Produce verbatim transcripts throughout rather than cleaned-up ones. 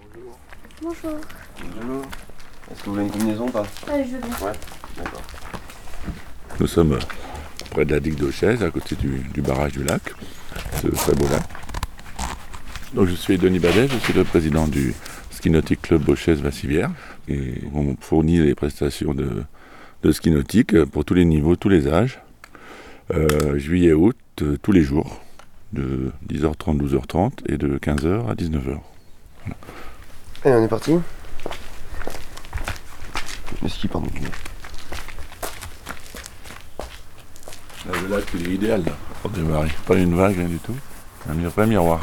Bonjour. Bonjour. Est-ce que vous voulez une combinaison ou pas? Allez, je veux bien. Ouais, d'accord. Nous sommes près de la digue d'Auchèze, à côté du, du barrage du lac, ce très beau lac. Donc je suis Denis Badet, je suis le président du ski nautique club Auchèze-Vassivière. Et on fournit des prestations de, de ski nautique pour tous les niveaux, tous les âges. Euh, juillet, août, euh, tous les jours, de dix heures trente, douze heures trente et de quinze heures à dix-neuf heures. Voilà. Allez, on est parti. Le ski, pardon. Là, le lac il est idéal là, pour démarrer. Pas une vague, rien du tout. Un vrai miroir.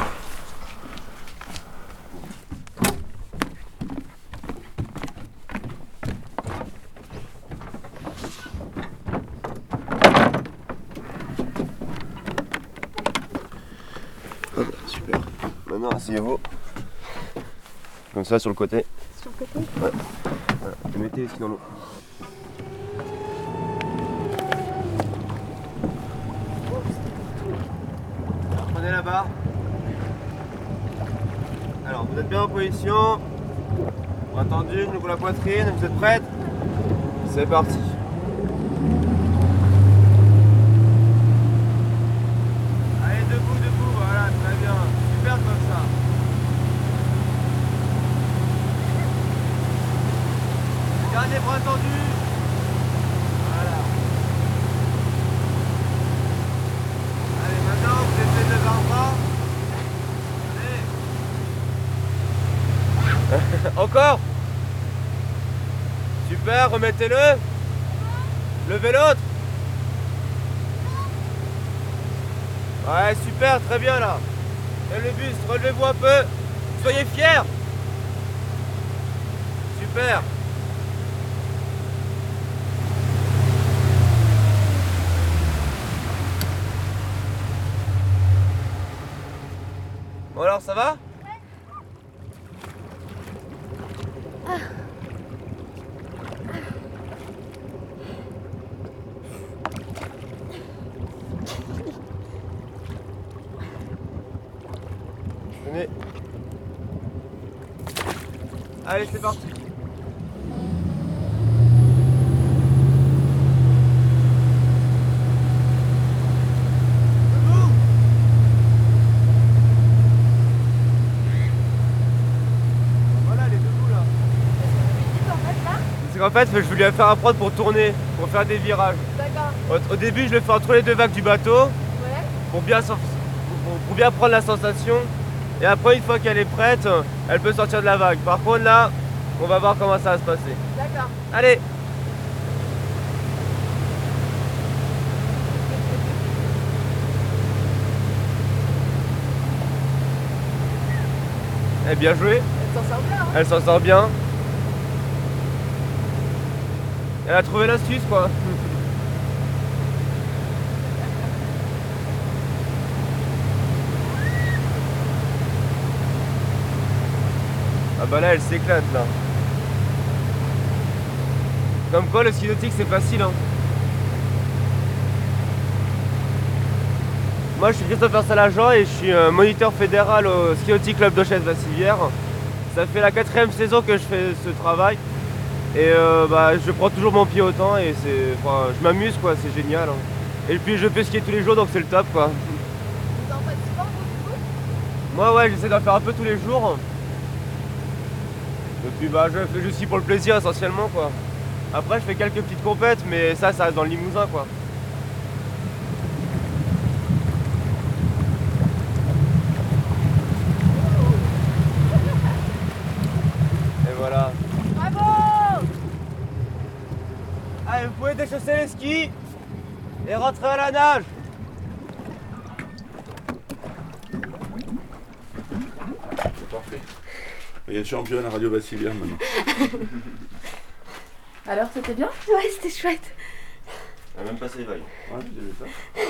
Ah bah, super. Maintenant, asseyez-vous. Comme ça, sur le côté. Sur le côté? Ouais. Voilà. Et mettez les skis dans l'eau. Prenez la barre. Alors, vous êtes bien en position. Bras tendu, je ouvre la poitrine. Vous êtes prête? C'est parti. Allez, debout, debout, voilà, très bien. Super comme ça. Gardez bras tendus. Voilà. Allez, maintenant, vous êtes les avant-bras. Allez. Encore. Super, remettez-le. Levez l'autre. Ouais, super, très bien là. Et le buste, relevez-vous un peu. Soyez fiers. Super. Bon alors, ça va? Venez. Allez, c'est parti. Debout. Voilà, elle est debout là. C'est qu'en fait, je voulais faire apprendre pour tourner, pour faire des virages. D'accord. Au, au début, je le fais entre les deux vagues du bateau, Ouais. pour bien, pour, pour bien prendre la sensation. Et après, une fois qu'elle est prête, elle peut sortir de la vague. Par contre, là, on va voir comment ça va se passer. D'accord. Allez! Eh bien joué, Elle s'en sort bien. Hein. elle s'en sort bien. Elle a trouvé l'astuce quoi. Ah bah là elle s'éclate là. Comme quoi le ski nautique c'est facile hein. Moi je suis Christopher Salajan et je suis euh, moniteur fédéral au ski nautique club d'Auchèze-Vassivière. Ça fait la quatrième saison que je fais ce travail. Et euh, bah, je prends toujours mon pied au temps et c'est, enfin, je m'amuse quoi, c'est génial. Hein. Et puis je peux skier tous les jours donc c'est le top quoi. Vous en faites souvent vous du coup? Moi ouais j'essaie d'en faire un peu tous les jours. Et puis bah je fais juste pour le plaisir essentiellement quoi. Après je fais quelques petites compètes mais ça ça reste dans le Limousin quoi. Et voilà. Bravo! Allez vous pouvez déchausser les skis et rentrer à la nage. C'est parfait. Il y a une championne à Radio Vassivière maintenant. Alors c'était bien? Ouais, c'était chouette. Elle a même passé les vagues. Ouais, j'ai vu ça.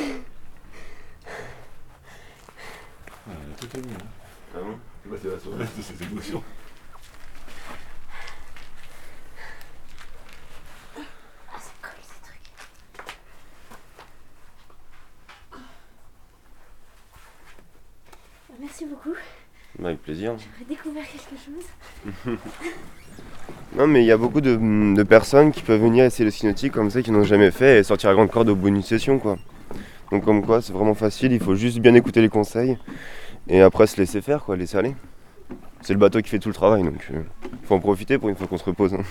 Ah, tout est mieux. Ah bon? Bah, c'est la soirée de ces émotions. Ah, c'est cool ces trucs. Merci beaucoup. Avec plaisir. plaisir. J'aurais découvert quelque chose. Non, mais il y a beaucoup de, de personnes qui peuvent venir essayer le ski nautique comme ça, qui n'ont jamais fait, et sortir à grande corde au bout d'une session, quoi. Donc comme quoi, c'est vraiment facile, il faut juste bien écouter les conseils, et après se laisser faire, quoi, laisser aller. C'est le bateau qui fait tout le travail, donc il euh, faut en profiter pour une fois qu'on se repose. Hein.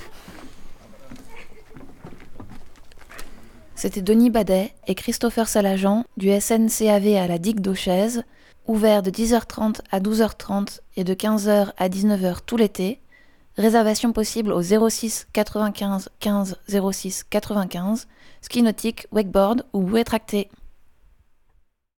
C'était Denis Badet et Christopher Salajan du S N C A V à la digue d'Auchèze, ouvert de dix heures trente à douze heures trente et de quinze heures à dix-neuf heures tout l'été. Réservation possible au zéro six quatre-vingt-quinze quinze zéro six quatre-vingt-quinze, ski nautique, wakeboard ou bouée tractée.